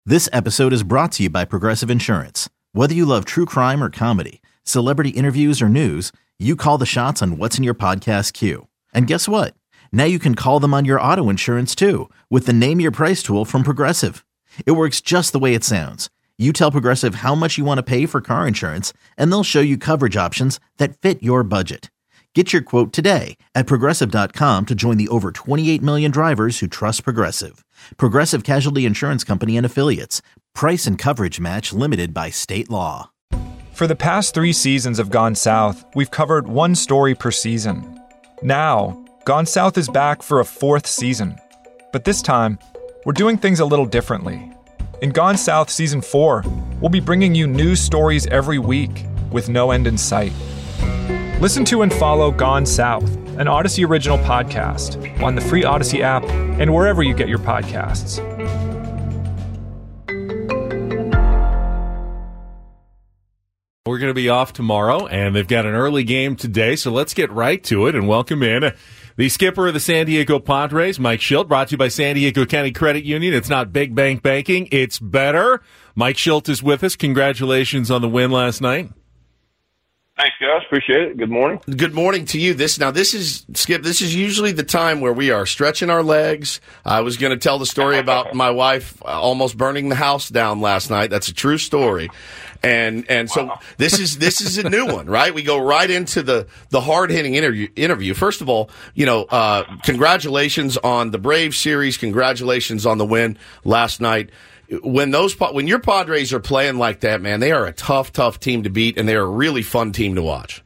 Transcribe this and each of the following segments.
This episode is brought to you by Progressive Insurance. Whether you love true crime or comedy, celebrity interviews or news, you call the shots on what's in your podcast queue. And guess what? Now you can call them on your auto insurance too with the Name Your Price tool from Progressive. It works just the way it sounds. You tell Progressive how much you want to pay for car insurance, and they'll show you coverage options that fit your budget. Get your quote today at Progressive.com to join the over 28 million drivers who trust Progressive. Progressive Casualty Insurance Company and Affiliates. Price and coverage match limited by state law. For the past 3 seasons of Gone South, we've covered one story per season. Now, Gone South is back for a 4th season. But this time, we're doing things a little differently. In Gone South Season 4, we'll be bringing you new stories every week with no end in sight. Listen to and follow Gone South, an Odyssey original podcast, on the free Odyssey app and wherever you get your podcasts. We're going to be off tomorrow, and they've got an early game today, so let's get right to it and welcome in the skipper of the San Diego Padres, Mike Shildt, brought to you by San Diego County Credit Union. It's not big bank banking, it's better. Mike Shildt is with us. Congratulations on the win last night. Thanks, guys. Appreciate it. Good morning. Good morning to you. This is Skip. This is usually the time where we are stretching our legs. I was going to tell the story about my wife almost burning the house down last night. That's a true story. And so wow. This is a new one, right? We go right into the hard hitting interview. First of all, congratulations on the Braves series. Congratulations on the win last night. When your Padres are playing like that, man, they are a tough team to beat, and they're a really fun team to watch.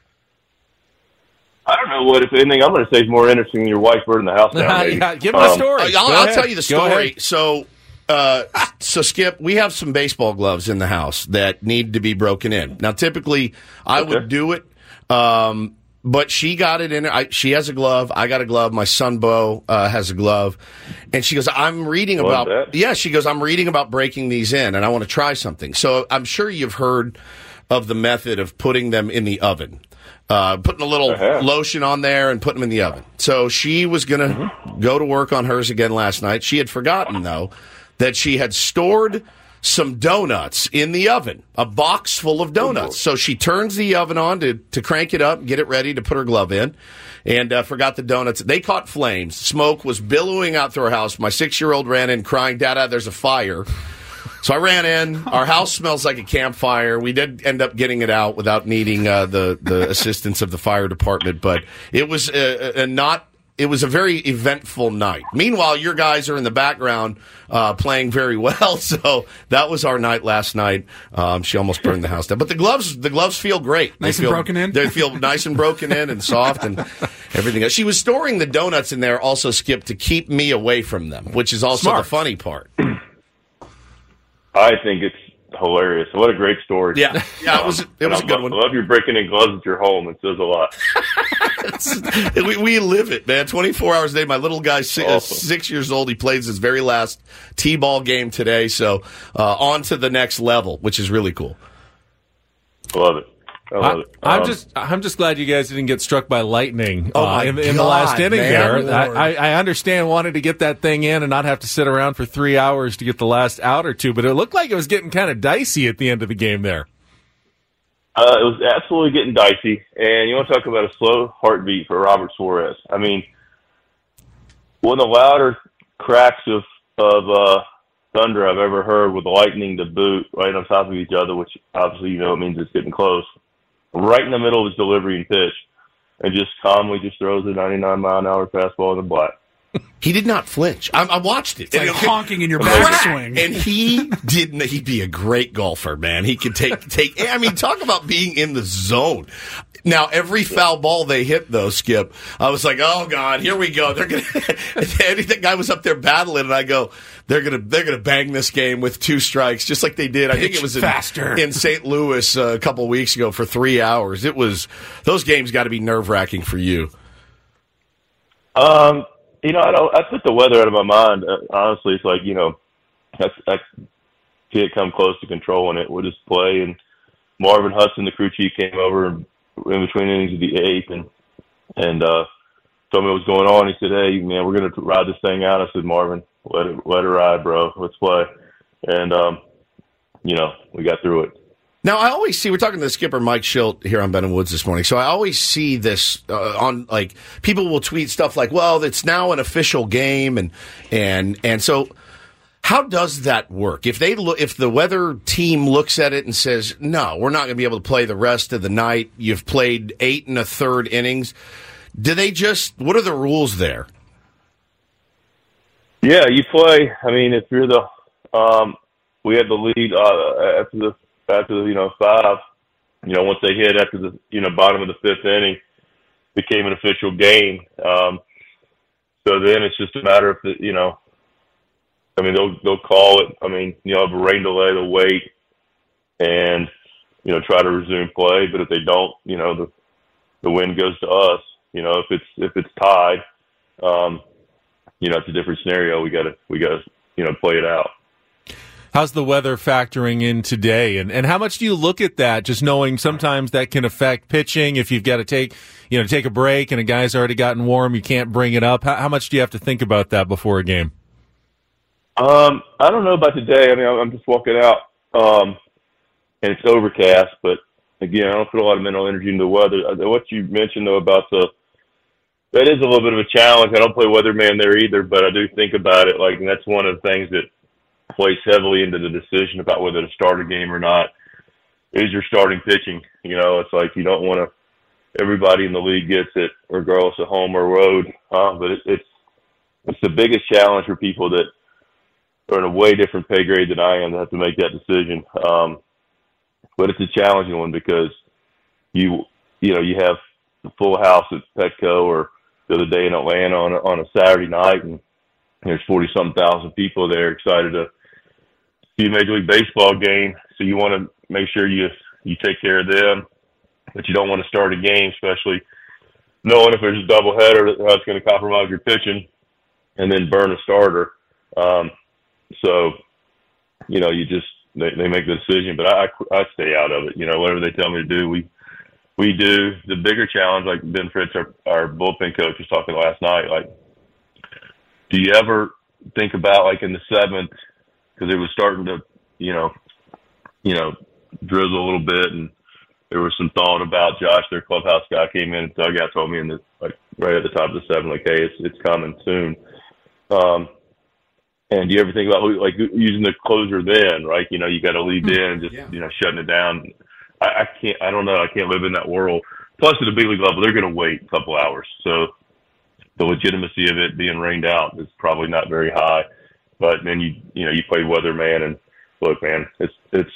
I don't know what, if anything, I'm going to say is more interesting than your wife burning the house down. Yeah, give me the story. I'll tell you the story. So Skip, we have some baseball gloves in the house that need to be broken in. Now, typically, I would do it. But she got it in. She has a glove. I got a glove. My son Bo has a glove, and she goes, "I'm reading about." She goes, "I'm reading about breaking these in, and I want to try something." So I'm sure you've heard of the method of putting them in the oven, putting a little lotion on there and putting them in the oven. So she was going to go to work on hers again last night. She had forgotten though that she had stored some donuts in the oven, a box full of donuts. So she turns the oven on to crank it up and get it ready to put her glove in, and forgot the donuts. They caught flames. Smoke was billowing out through our house. My 6-year-old ran in crying, "Dada, there's a fire." So I ran in. Our house smells like a campfire. We did end up getting it out without needing the assistance of the fire department, but it was It was a very eventful night. Meanwhile, your guys are in the background playing very well. So that was our night last night. She almost burned the house down. But the gloves feel great. Nice and broken in? They feel nice and broken in and soft and everything else. She was storing the donuts in there also, Skip, to keep me away from them, which is also the funny part. I think it's hilarious. What a great story. Yeah, it was a good one. I love you breaking in gloves at your home. It says a lot. we live it, man. 24 hours a day. My little guy's 6 years old. He plays his very last T-ball game today. So on to the next level, which is really cool. I love it. I'm just glad you guys didn't get struck by lightning in the God, last inning man, there. I understand wanting to get that thing in and not have to sit around for 3 hours to get the last out or two, but it looked like it was getting kind of dicey at the end of the game there. It was absolutely getting dicey, and you want to talk about a slow heartbeat for Robert Suarez. I mean, one of the louder cracks of thunder I've ever heard with lightning to boot right on top of each other, which obviously it means it's getting close. Right in the middle of his delivery and pitch, and just calmly just throws a 99-mile-an-hour fastball in the black. He did not flinch. I watched it. It's like honking in your backswing. And he'd be a great golfer, man. He could take. I mean, talk about being in the zone. Now, every foul ball they hit, though, Skip, I was like, oh God, here we go. They're gonna. That guy was up there battling, and I go, they're gonna bang this game with 2 strikes, just like they did. I think it was in St. Louis a couple weeks ago for 3 hours. Those games got to be nerve-wracking for you. I took the weather out of my mind. Honestly, it's like, I can't come close to controlling it. We'll just play. And Marvin Hudson, the crew chief, came over in between innings of the 8th and told me what was going on. He said, "Hey, man, we're going to ride this thing out." I said, "Marvin, let it ride, bro. Let's play." and we got through it. Now, I always see, we're talking to the skipper, Mike Schilt, here on Ben and Woods this morning. So I always see this on, like, people will tweet stuff like, well, it's now an official game. And so how does that work? If the weather team looks at it and says, no, we're not going to be able to play the rest of the night. You've played 8 1/3 innings. Do they what are the rules there? Yeah, you play. I mean, if you're we had the lead after the 5, once they hit after the, bottom of the 5th inning, became an official game. So then it's just a matter of they'll call it. I mean, have a rain delay, they'll wait and, try to resume play. But if they don't, the win goes to us. If it's tied, it's a different scenario. We gotta, play it out. How's the weather factoring in today? And how much do you look at that, just knowing sometimes that can affect pitching? If you've got to take a break and a guy's already gotten warm, you can't bring it up. How much do you have to think about that before a game? I don't know about today. I mean, I'm just walking out, and it's overcast, but again, I don't put a lot of mental energy into the weather. What you mentioned, though, about that is a little bit of a challenge. I don't play weatherman there either, but I do think about it, and that's one of the things that plays heavily into the decision about whether to start a game or not, is your starting pitching. It's like you don't want to, everybody in the league gets it, regardless of home or road. But it's the biggest challenge for people that are in a way different pay grade than I am to have to make that decision. But it's a challenging one because you have the full house at Petco or the other day in Atlanta on a Saturday night, and there's 40-something thousand people there excited to see a Major League Baseball game. So you want to make sure you take care of them, but you don't want to start a game, especially knowing if there's a doubleheader, how it's going to compromise your pitching and then burn a starter. So, they make the decision, but I stay out of it. Whatever they tell me to do, we do. The bigger challenge, like Ben Fritz, our bullpen coach, was talking last night, do you ever think about, in the 7th, because it was starting to, drizzle a little bit, and there was some thought about Josh, their clubhouse guy, came in and dugout told me right at the top of the 7th, hey, it's coming soon. And do you ever think about using the closer then, right? You got to lead in and just shutting it down. I can't. I don't know. I can't live in that world. Plus, at the big league level, they're going to wait a couple hours, so the legitimacy of it being rained out is probably not very high. But then you play weatherman, and look, man, it's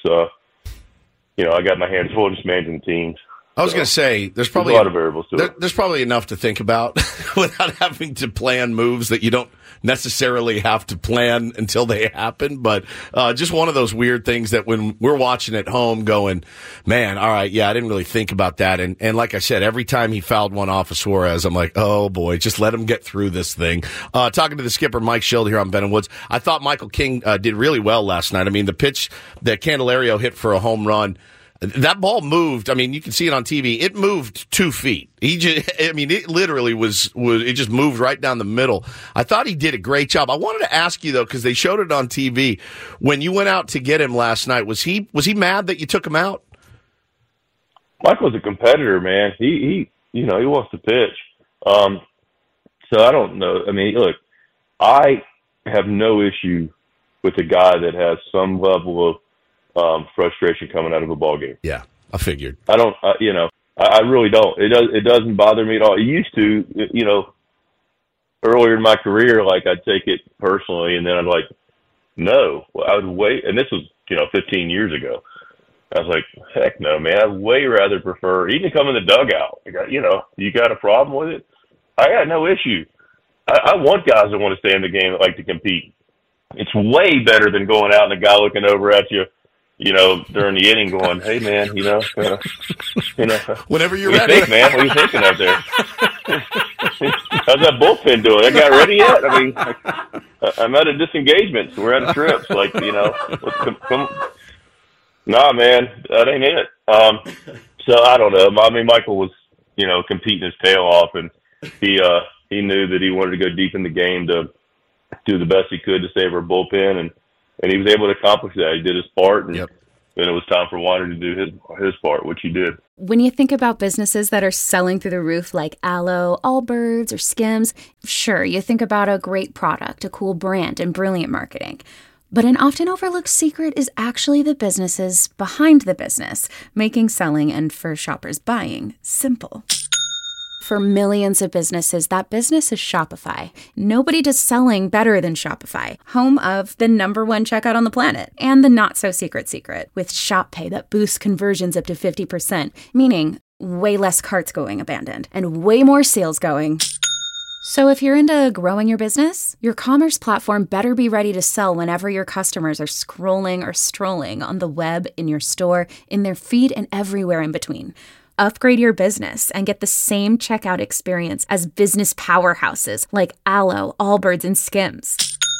I got my hands full just managing teams. I was going to say, there's probably a lot of variables to it. There's probably enough to think about without having to plan moves that you don't necessarily have to plan until they happen. But just one of those weird things that when we're watching at home going, man, all right, yeah, I didn't really think about that. And like I said, every time he fouled one off of Suarez, I'm like, oh, boy, just let him get through this thing. Talking to the skipper, Mike Schilt, here on Ben and Woods, I thought Michael King did really well last night. I mean, the pitch that Candelario hit for a home run, that ball moved. I mean, you can see it on TV. It moved 2 feet. It literally it just moved right down the middle. I thought he did a great job. I wanted to ask you, though, because they showed it on TV. When you went out to get him last night, was he mad that you took him out? Michael's a competitor, man. He wants to pitch. So I don't know. I mean, look, I have no issue with a guy that has some level of frustration coming out of a ball game. Yeah, I figured. I don't, I really don't. It doesn't bother me at all. It used to, earlier in my career, I'd take it personally, and then I'd no. I would wait, and this was, 15 years ago. I was like, heck no, man. I'd way rather prefer even come in the dugout. You got a problem with it? I got no issue. I want guys that want to stay in the game that like to compete. It's way better than going out and a guy looking over at you, during the inning going, hey, man, whenever you're what ready. You think, man? What are you thinking out there? How's that bullpen doing? They got ready yet? I mean, I'm at a disengagement. So we're at a trip. Come. Nah, man, that ain't it. So I don't know. I mean, Michael was, competing his tail off, and he knew that he wanted to go deep in the game to do the best he could to save our bullpen, and and he was able to accomplish that. He did his part, and Yep. then it was time for Wander to do his part, which he did. When you think about businesses that are selling through the roof like Aloe, Allbirds, or Skims, sure, you think about a great product, a cool brand, and brilliant marketing. But an often overlooked secret is actually the businesses behind the business, making selling and for shoppers buying simple. For millions of businesses, that business is Shopify. Nobody does selling better than Shopify, home of the #1 checkout on the planet and the not-so-secret secret with Shop Pay that boosts conversions up to 50%, meaning way less carts going abandoned and way more sales going. So if you're into growing your business, your commerce platform better be ready to sell whenever your customers are scrolling or strolling on the web, in your store, in their feed, and everywhere in between. Upgrade your business and get the same checkout experience as business powerhouses like Aloe, Allbirds, and Skims.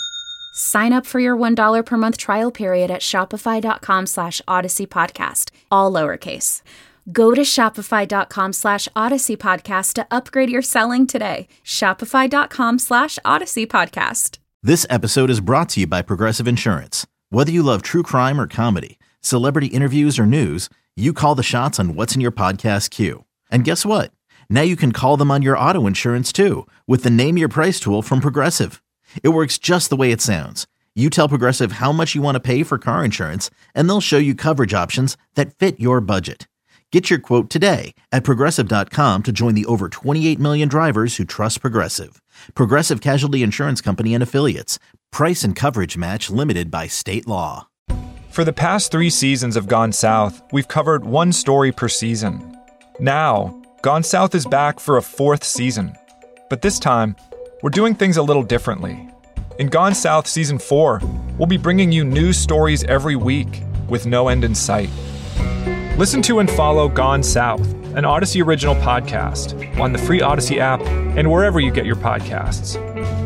Sign up for your $1 per month trial period at shopify.com/Odyssey Podcast, all lowercase. Go to shopify.com/Odyssey Podcast to upgrade your selling today. Shopify.com/Odyssey Podcast. This episode is brought to you by Progressive Insurance. Whether you love true crime or comedy, celebrity interviews or news, you call the shots on what's in your podcast queue. And guess what? Now you can call them on your auto insurance too with the Name Your Price tool from Progressive. It works just the way it sounds. You tell Progressive how much you want to pay for car insurance, and they'll show you coverage options that fit your budget. Get your quote today at Progressive.com to join the over 28 million drivers who trust Progressive. Progressive Casualty Insurance Company and Affiliates. Price and coverage match limited by state law. For the past 3 seasons of Gone South, we've covered one story per season. Now, Gone South is back for a 4th season. But this time, we're doing things a little differently. In Gone South Season 4, we'll be bringing you new stories every week with no end in sight. Listen to and follow Gone South, an Odyssey original podcast, on the free Odyssey app and wherever you get your podcasts.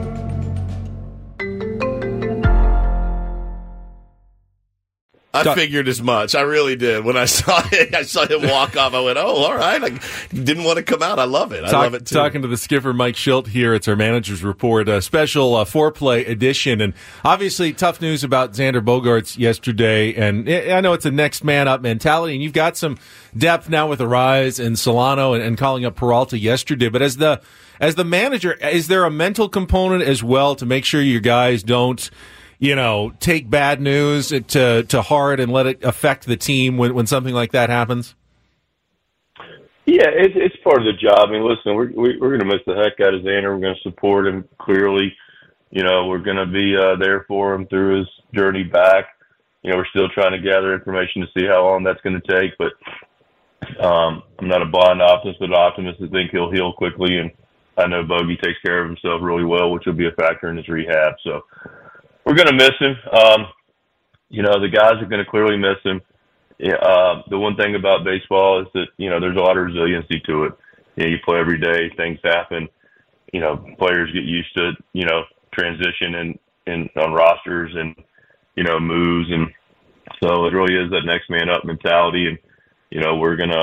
I figured as much. I really did. When I saw it, I saw him walk off. I went, "Oh, all right." I didn't want to come out. I love it. I love it too. Talking to the skipper, Mike Schilt here. It's our manager's report, a special foreplay edition. And obviously, tough news about Xander Bogaerts yesterday. And I know it's a next man up mentality. And you've got some depth now with Arise and Solano and calling up Peralta yesterday. But as the manager, is there a mental component as well to make sure your guys don't, take bad news to heart and let it affect the team when something like that happens? Yeah, it's part of the job. I mean, listen, we're going to miss the heck out of Xander. We're going to support him clearly. We're going to be there for him through his journey back. We're still trying to gather information to see how long that's going to take. But I'm not a blind optimist, but an optimist to think he'll heal quickly. And I know Bogey takes care of himself really well, which will be a factor in his rehab. So we're going to miss him. The guys are going to clearly miss him. The one thing about baseball is that, there's a lot of resiliency to it. You play every day, things happen. Players get used to, transition and on rosters and, moves. And so it really is that next man up mentality. And, we're going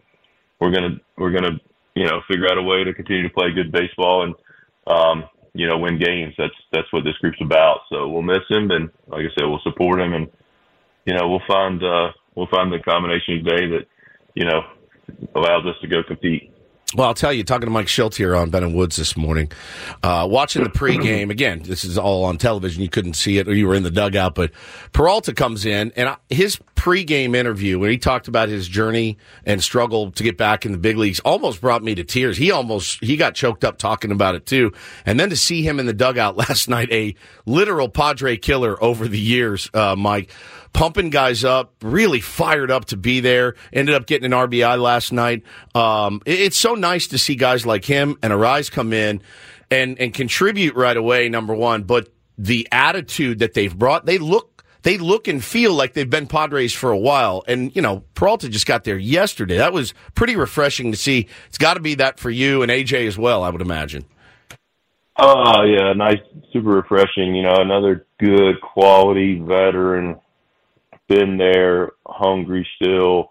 to figure out a way to continue to play good baseball and, win games. That's what this group's about. So we'll miss him, and like I said, we'll support him, and we'll find the combination today that allows us to go compete. Well, I'll tell you, talking to Mike Schilt here on Ben and Woods this morning, watching the pregame, again, this is all on television. You couldn't see it or you were in the dugout, but Peralta comes in, and his pregame interview where he talked about his journey and struggle to get back in the big leagues almost brought me to tears. He got choked up talking about it too. And then to see him in the dugout last night, a literal Padre killer over the years, Mike, pumping guys up, really fired up to be there, ended up getting an RBI last night. It's so nice to see guys like him and Arise come in and contribute right away, number one, but the attitude that they've brought, they look and feel like they've been Padres for a while. And, Peralta just got there yesterday. That was pretty refreshing to see. It's got to be that for you and AJ as well, I would imagine. Oh, yeah, nice, super refreshing. Another good quality veteran, been there, hungry still,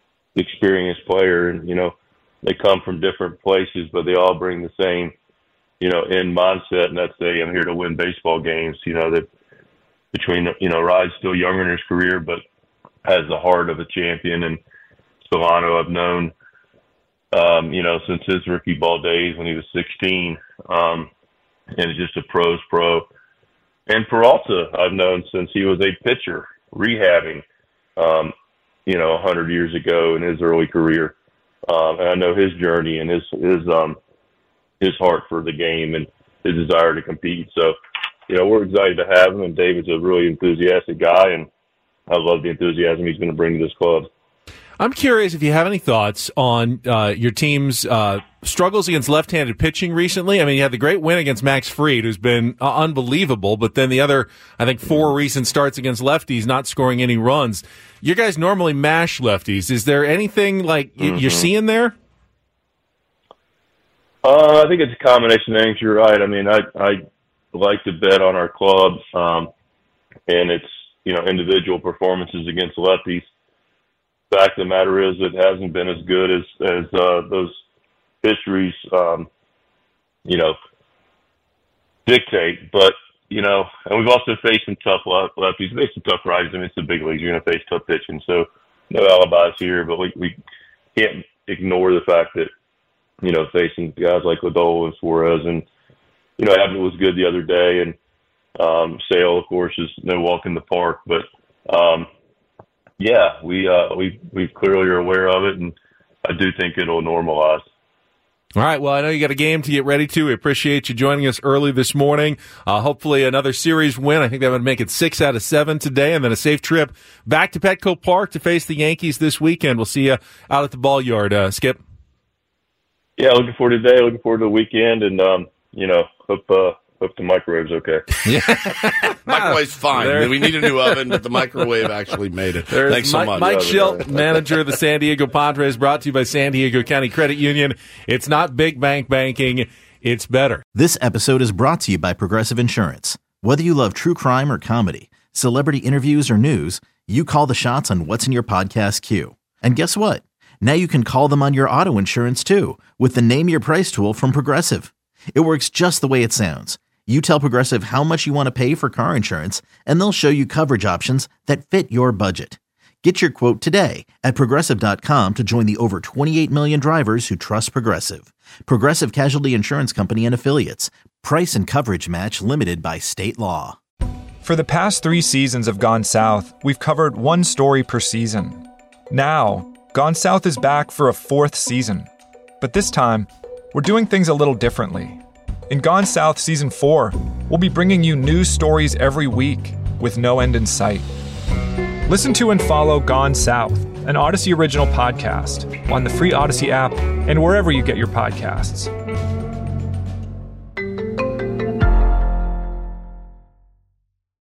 experienced player. And, they come from different places, but they all bring the same in mindset, and that's I'm here to win baseball games. That between, Rye's still younger in his career, but has the heart of a champion. And Solano I've known, since his rookie ball days when he was 16, and is just a pro's pro. And Peralta I've known since he was a pitcher rehabbing, 100 years ago in his early career. And I know his journey and his heart for the game and his desire to compete. So, we're excited to have him, and David's a really enthusiastic guy, and I love the enthusiasm he's going to bring to this club. I'm curious if you have any thoughts on your team's struggles against left-handed pitching recently. I mean, you had the great win against Max Fried, who's been unbelievable, but then the other, I think, 4 recent starts against lefties, not scoring any runs. You guys normally mash lefties. Is there anything you're seeing there? I think it's a combination of things. You're right. I mean, I like to bet on our club, and it's, individual performances against lefties. Fact of the matter is, it hasn't been as good as those histories, dictate. But and we've also faced some tough lefties, faced some tough righties. I mean, it's the big leagues; you're going to face tough pitching, so no alibis here. But we can't ignore the fact that facing guys like Lodolo and Suarez, and Abbott was good the other day, and Sale, of course, is no walk in the park, but. Yeah, we clearly are aware of it, and I do think it'll normalize. All right, well, I know you got a game to get ready to. We appreciate you joining us early this morning. Hopefully another series win. I think that would make it 6 out of 7 today, and then a safe trip back to Petco Park to face the Yankees this weekend. We'll see you out at the ball yard, Skip. Yeah, looking forward to today, looking forward to the weekend, and, hope the microwave's okay. Yeah. Microwave's fine. We need a new oven, but the microwave actually made it. Thanks so much. Mike Schilt, manager of the San Diego Padres, brought to you by San Diego County Credit Union. It's not big bank banking. It's better. This episode is brought to you by Progressive Insurance. Whether you love true crime or comedy, celebrity interviews or news, you call the shots on what's in your podcast queue. And guess what? Now you can call them on your auto insurance too with the Name Your Price tool from Progressive. It works just the way it sounds. You tell Progressive how much you want to pay for car insurance, and they'll show you coverage options that fit your budget. Get your quote today at Progressive.com to join the over 28 million drivers who trust Progressive. Progressive Casualty Insurance Company and Affiliates. Price and coverage match limited by state law. For the past 3 seasons of Gone South, we've covered 1 story per season. Now, Gone South is back for a 4th season. But this time, we're doing things a little differently. In Gone South Season 4, we'll be bringing you news stories every week with no end in sight. Listen to and follow Gone South, an Odyssey original podcast, on the free Odyssey app and wherever you get your podcasts.